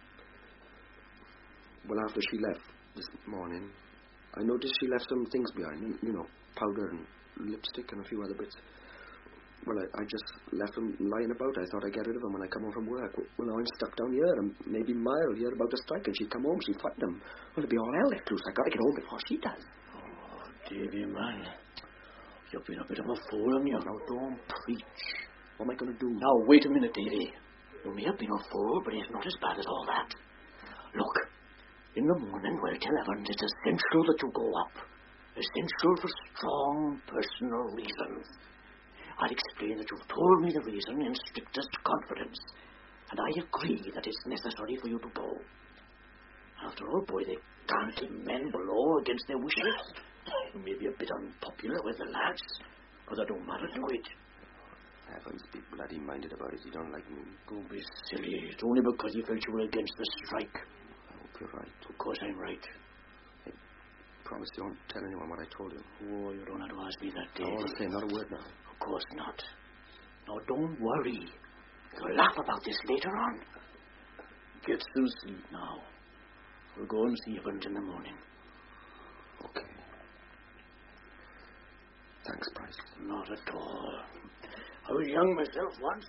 Well, after she left this morning, I noticed she left some things behind, you know, powder and lipstick and a few other bits. Well, I, I just left them lying about. I thought I'd get rid of them when I come home from work. Well, now I'm stuck down here, and maybe Maya will hear about the strike, and she'd come home, she'd find them. Well, it'll be all hell let loose. I've got to get home before she does. Oh, Davy, man. You've been a bit of a fool, haven't you? Now, don't preach. What am I going to do? Now, wait a minute, Davy. You may have been a fool, but it's not as bad as all that. Look, in the morning, well, tell Evans it's essential that you go up. Essential for strong personal reasons. I'll explain that you've told me the reason in strictest confidence, and I agree that it's necessary for you to go. After all, boy, they can't keep men below against their wishes. You may be a bit unpopular with the lads, but that don't matter to it. Evans, be bloody minded about it. You don't like me. Don't be silly. It's only because you felt you were against the strike. I hope you're right. Of course I'm right. I promise you won't tell anyone what I told you. Oh, you don't have to ask me that, I Davy. won't say not a word now. Of course not. Now, don't worry. You'll laugh about this later on. Get some sleep now. We'll go and see Evans in the morning. Okay. Thanks, Price. Not at all. I was young myself once.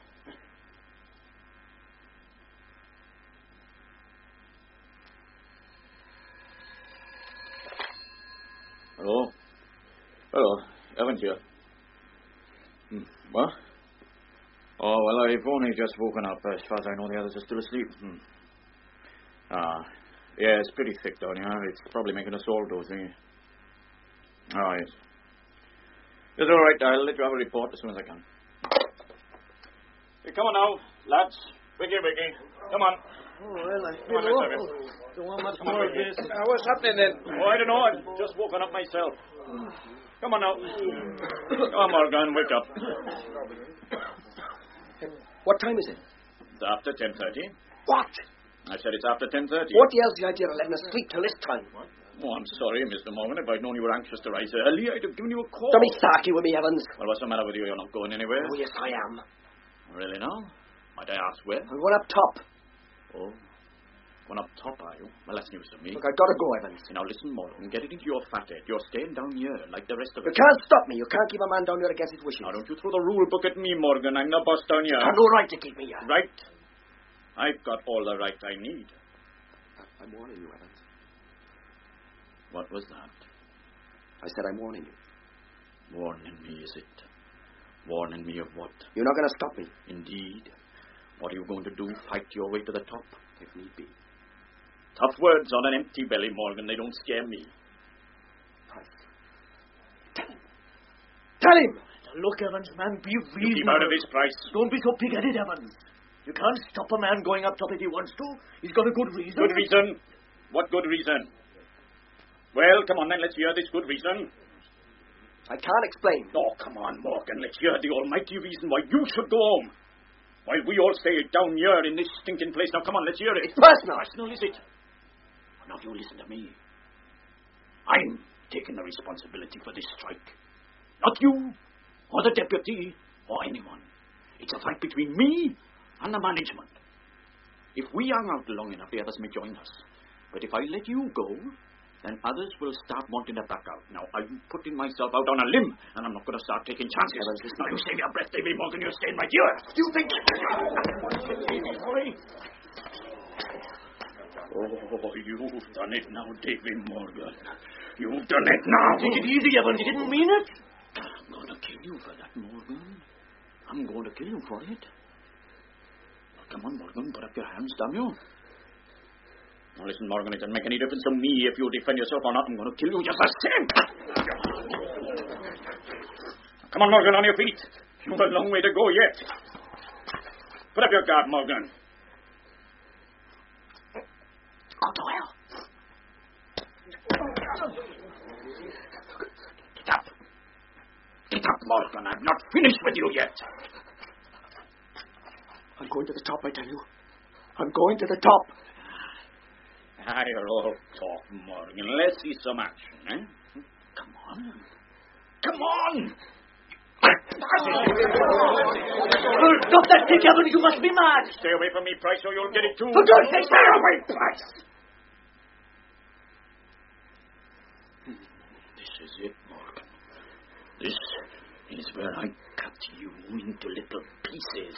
Hello? Hello. Evans here. Hmm. What? Oh, well, I've only just woken up. As far as I know, the others are still asleep. Hmm. Ah. Yeah, it's pretty thick down here. It's probably making us all dozy. Oh, yes. It's all right. I'll let you have a report as soon as I can. Hey, come on now, lads. Wiggy, wiggy. Come on. Oh, well, I Come on, let's have it. don't want much Come on, more of Wiggy. this. Uh, what's happening then? Oh, I don't know. I've just woken up myself. Come on now. Come on, Morgan, wake up. What time is it? It's after ten thirty. What? I said it's after ten thirty. What the hell's the idea of letting us sleep till this time? Oh, I'm sorry, Mister Morgan. If I'd known you were anxious to rise early, I'd have given you a call. Don't be sarky with me, Evans. Well, what's the matter with you? You're not going anywhere? Oh, yes, I am. Really now? Might I ask where? I'm going up top. Oh. Going up top, are you? Well, that's news to me. Look, I've got to go, Evans. Now, listen, Morgan. Get it into your fat head. You're staying down here like the rest of You us. can't stop me. You can't keep a man down here against his wishes. Now, don't you throw the rule book at me, Morgan. I'm the boss down here. I've no right to keep me here. Right? I've got all the right I need. I'm warning you, Evans. What was that? I said I'm warning you. Warning me, is it? Warning me of what? You're not going to stop me. Indeed. What are you going to do? Fight your way to the top? If need be. Tough words on an empty belly, Morgan. They don't scare me. Price. Tell him. Tell him! Look, Evans, man, be You reasonable. keep out of his price. Don't be so pig-headed, Evans. You can't stop a man going up top if he wants to. He's got a good reason. Good reason? What good reason? Well, come on then, let's hear this good reason. I can't explain. Oh, come on, Morgan. Let's hear the almighty reason why you should go home. While we all stay down here in this stinking place. Now, come on, let's hear it. It's personal. Personal, is it? Now, you listen to me. I'm taking the responsibility for this strike. Not you, or the deputy, or anyone. It's a fight between me and the management. If we hang out long enough, the others may join us. But if I let you go, then others will start wanting to back out. Now, I'm putting myself out on a limb, and I'm not going to start taking chances. Now, you save your breath, Davy Morgan. You're staying right here. You think... Oh, you've done it now, Davy Morgan. You've done it now. Take it easy, Evans. You didn't mean it. I'm going to kill you for that, Morgan. I'm going to kill you for it. Come on, Morgan, put up your hands, damn you. Now, listen, Morgan, it doesn't make any difference to me if you defend yourself or not. I'm going to kill you just the same. Come on, Morgan, on your feet. You've a long way to go yet. Put up your guard, Morgan. Go to hell. Get up. Get up, Morgan. I'm not finished with you yet. I'm going to the top, I tell you. I'm going to the top. Ah, you're all talk, Morgan. Let's see some action, eh? Come on. Come on! Stop that thing, Evans. You must be mad. Stay away from me, Price, or you'll get it too. For God's sake, stay away, Price! This is it, Morgan. This is where I cut you into little pieces.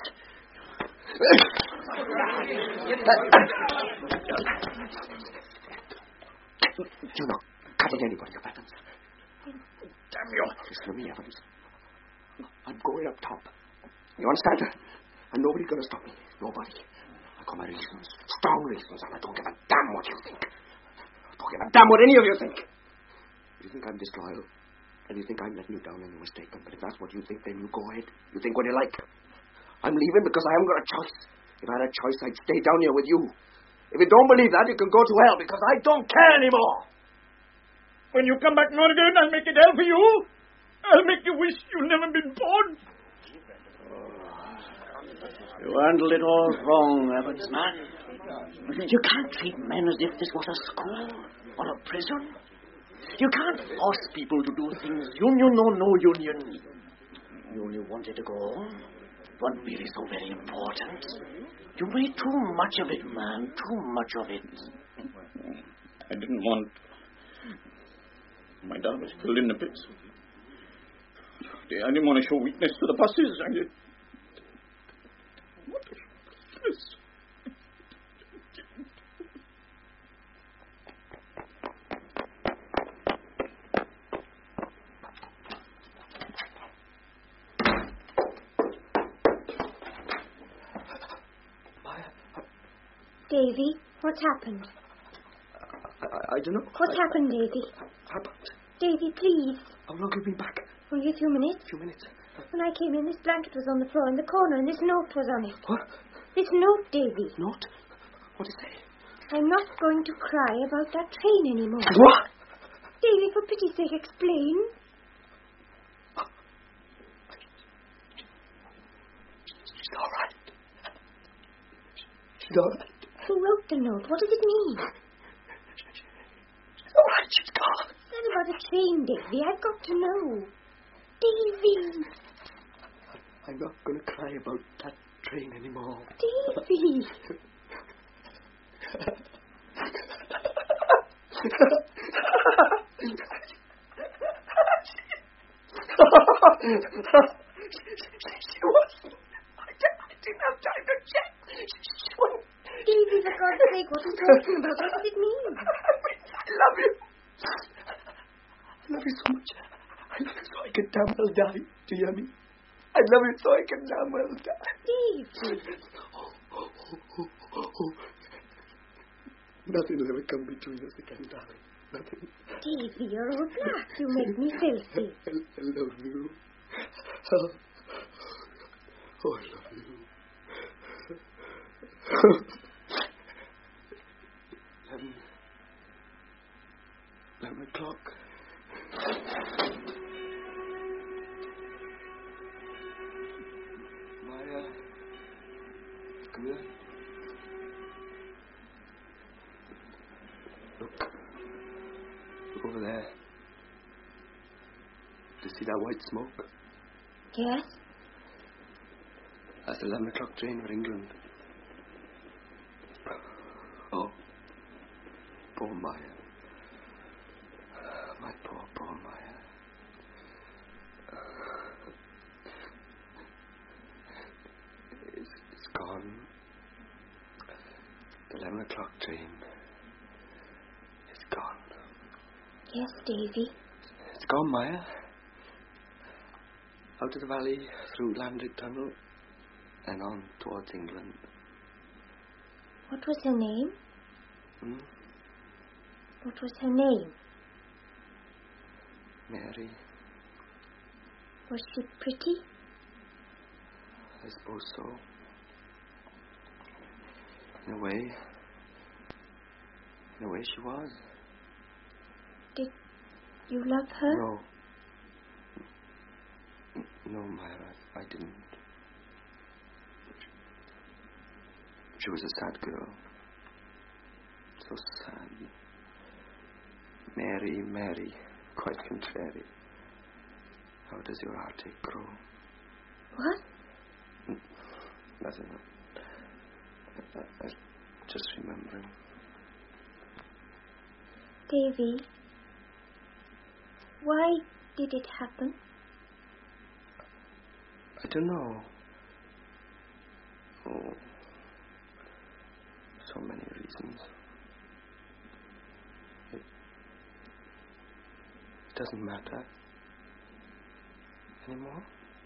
You're not cutting anybody up, Evans. Damn you. Listen to me, Evans. I'm going up top. You understand? And nobody's going to stop me. Nobody. I got my reasons. Strong reasons. And I don't give a damn what you think. I don't give a damn what any of you think. You think I'm disloyal. And you think I'm letting you down and you're mistaken. But if that's what you think, then you go ahead. You think what you like. I'm leaving because I haven't got a choice. If I had a choice, I'd stay down here with you. If you don't believe that, you can go to hell, because I don't care anymore. When you come back, Morgan, I'll make it hell for you. I'll make you wish you'd never been born. You handled it all wrong, Evans, man. You can't treat men as if this was a school or a prison. You can't force people to do things, union or no union. You only wanted to go home. wasn't really so very important. You made too much of it, man. Too much of it. I didn't want... My dad was killed in the pits. I didn't want to show weakness to the bosses. I did... What is this? Davy, what's happened? I, I, I don't know. What's I, happened, Davy? Happened? Davy, please. How long have you been back? Only a few minutes. A few minutes. When I came in, this blanket was on the floor in the corner, and this note was on it. What? This note, Davy. Note? What is it? I'm not going to cry about that train anymore. What? Davy, for pity's sake, explain. She's all right. She's all right. Who wrote the note? What does it mean? She's all right. She's gone. Not about a train, Davy. I've got to know. Davy. I'm not going to cry about that train anymore. Davy. She wasn't. I didn't have time to check. She wasn't. Davy, for God's sake, what are you talking about? What does it mean? I love you. I love you so much. I love you so I can damn well die. Do you hear me? I love you so I can damn well die. Davy. Oh, oh, oh, oh, oh. Nothing will ever come between us again, darling. Nothing. Davy, you're all black. You make me filthy. I, I love you. Oh, oh, I love you. Eleven. Eleven o'clock. Maya. Come here. Look. Look over there. Do you see that white smoke? Yes? That's the eleven o'clock train for England. Oh. Poor Maya. My poor, poor Maya. It's, it's gone. The eleven o'clock train. It's gone. Yes, Davy. It's gone, Maya. Out of the valley, through Landed Tunnel, and on towards England. What was her name? Hmm? What was her name? Mary. Was she pretty? I suppose so. In a way. In a way she was. Did you love her? No. No, Myra, I didn't. She was a sad girl. So sad. Mary, Mary, quite contrary. How does your heartache grow? What? Nothing. I, I, I just remembering. Davy, why did it happen? I don't know. Oh, so many reasons. It, it doesn't matter anymore.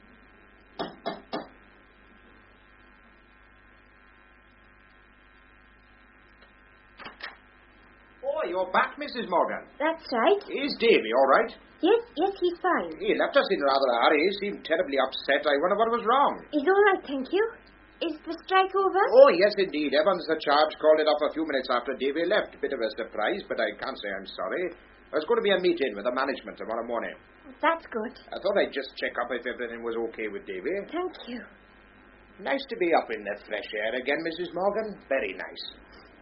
Oh, you're back, Missus Morgan. That's right. Is Davy all right? Yes, yes, he's fine. He left us in rather a hurry. He seemed terribly upset. I wonder what was wrong. He's all right, thank you. Is the strike over? Oh, yes, indeed. Evans, the charge, called it off a few minutes after Davy left. Bit of a surprise, but I can't say I'm sorry. There's going to be a meeting with the management tomorrow morning. That's good. I thought I'd just check up if everything was okay with Davy. Thank you. Nice to be up in the fresh air again, Missus Morgan. Very nice.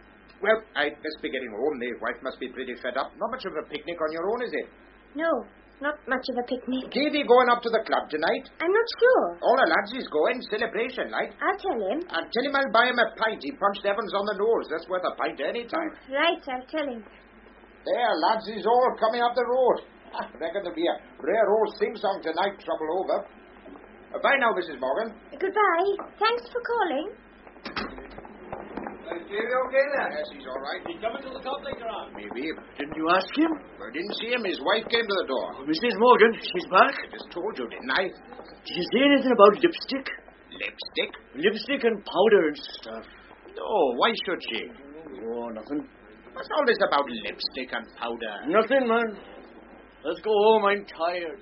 Well, I must be getting home. The wife must be pretty fed up. Not much of a picnic on your own, is it? No, Not much of a picnic. Davy going up to the club tonight? I'm not sure. All the lads is going. Celebration, like. I'll tell him. And tell him I'll buy him a pint. He punched Evans on the nose. That's worth a pint any time. Right, I'll tell him. There, lads is all coming up the road. I reckon there'll be a rare old sing-song tonight, trouble over. Uh, bye now, Missus Morgan. Goodbye. Thanks for calling. Is Davy okay then? Yes, he's all right. He's coming to the club later on. Maybe. Didn't you ask him? I didn't see him. His wife came to the door. Oh, Missus Morgan, she's back. I just told you, didn't I? Did you say anything about lipstick? Lipstick? Lipstick and powder and stuff. No, why should she? Oh, nothing. What's all this about lipstick and powder? Nothing, man. Let's go home. I'm tired.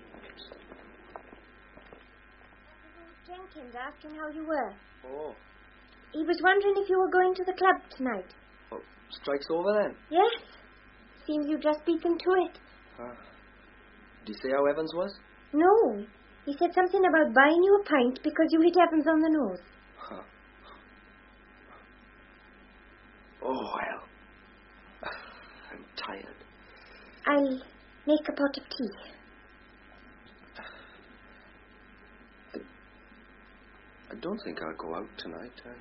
Jenkins asking how you were. Oh. He was wondering if you were going to the club tonight. Oh, strike's over then? Yes. Seems you just beat them to it. Uh, did he say how Evans was? No. He said something about buying you a pint because you hit Evans on the nose. Huh. Oh, well. I'm tired. I'll make a pot of tea. I, I don't think I'll go out tonight. I,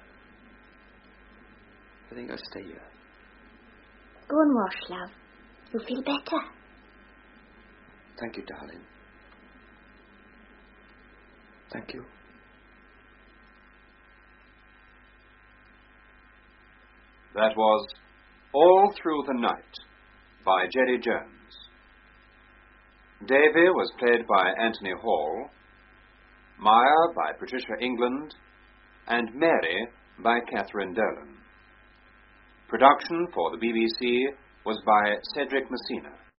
I think I'll stay here. Go and wash, love. You'll feel better. Thank you, darling. Thank you. That was All Through the Night by Jerry Jones. Davy was played by Anthony Hall, Maya by Patricia England, and Mary by Catherine Dolan. Production for the B B C was by Cedric Messina.